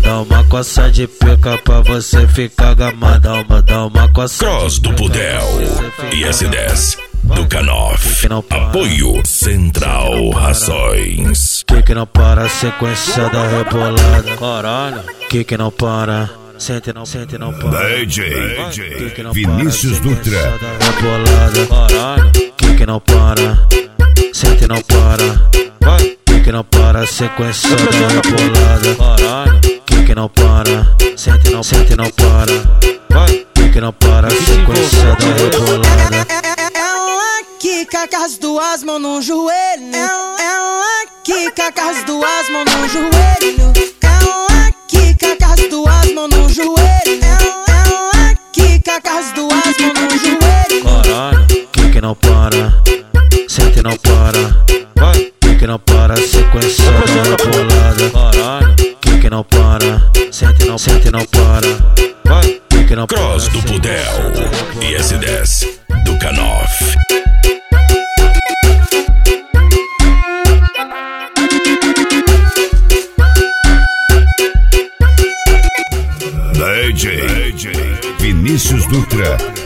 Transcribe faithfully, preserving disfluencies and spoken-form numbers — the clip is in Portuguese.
dá uma coça de pica pra você ficar gamada. Dá uma, dá uma coça. Cross do Budel e S dez do Canoff. Apoio Central Rações. Que que não para a sequência da rebolada. Caralho. Que que não para. Sente não, sente não para. D J Vinícius Dutra. Rebolada. Caralho. Que que não para. Sente não para. Que que não para a sequência da rebolada. Caralho. Que que não para. Sente não, sente não para. Que que não para a sequência da rebolada. Quica com as duas mãos no joelho. Ela quica com as duas mãos no joelho. Ela quica com as duas mãos no joelho. Ela quica com as duas mãos no joelho. Caralho, que que não para, sente não para. Que que não para, sequência da rebolada. Caralho, que que não para, sente não, sente não para. Que que não para. Cross do Budel e S dez do Canoff. D J Vinícius Dutra